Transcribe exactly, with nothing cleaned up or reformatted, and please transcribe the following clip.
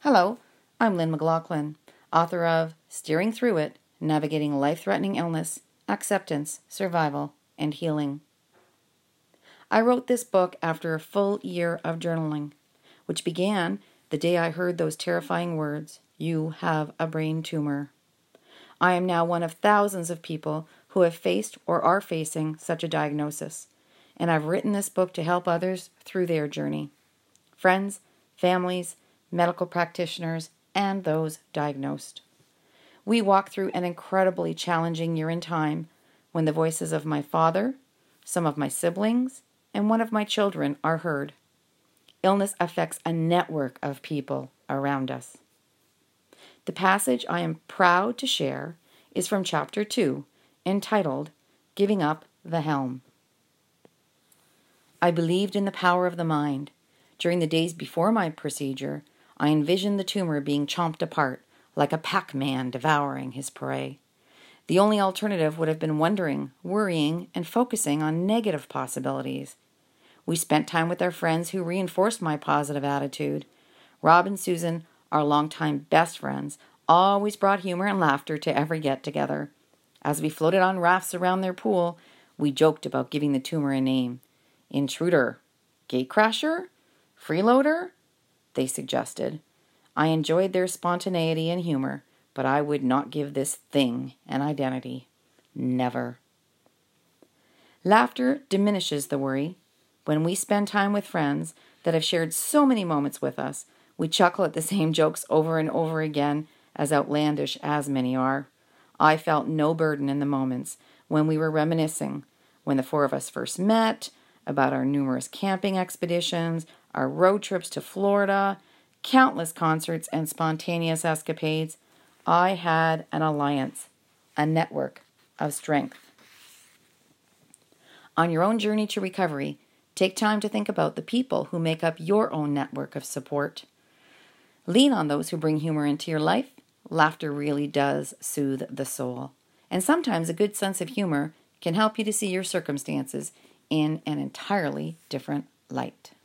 Hello, I'm Lynn McLaughlin, author of Steering Through It, Navigating Life-Threatening Illness, Acceptance, Survival, and Healing. I wrote this book after a full year of journaling, which began the day I heard those terrifying words, "You have a brain tumor." I am now one of thousands of people who have faced or are facing such a diagnosis, and I've written this book to help others through their journey. Friends, families, medical practitioners, and those diagnosed. We walk through an incredibly challenging year in time when the voices of my father, some of my siblings, and one of my children are heard. Illness affects a network of people around us. The passage I am proud to share is from Chapter two, entitled, Giving Up the Helm. I believed in the power of the mind. During the days before my procedure, I envisioned the tumor being chomped apart like a Pac-Man devouring his prey. The only alternative would have been wondering, worrying, and focusing on negative possibilities. We spent time with our friends who reinforced my positive attitude. Rob and Susan, our longtime best friends, always brought humor and laughter to every get-together. As we floated on rafts around their pool, we joked about giving the tumor a name. Intruder, gatecrasher, freeloader, they suggested. I enjoyed their spontaneity and humor, but I would not give this thing an identity. Never. Laughter diminishes the worry. When we spend time with friends that have shared so many moments with us, we chuckle at the same jokes over and over again, as outlandish as many are. I felt no burden in the moments when we were reminiscing, when the four of us first met, about our numerous camping expeditions, our road trips to Florida, countless concerts and spontaneous escapades. I had an alliance, a network of strength. On your own journey to recovery, take time to think about the people who make up your own network of support. Lean on those who bring humor into your life. Laughter really does soothe the soul. And sometimes a good sense of humor can help you to see your circumstances in an entirely different light.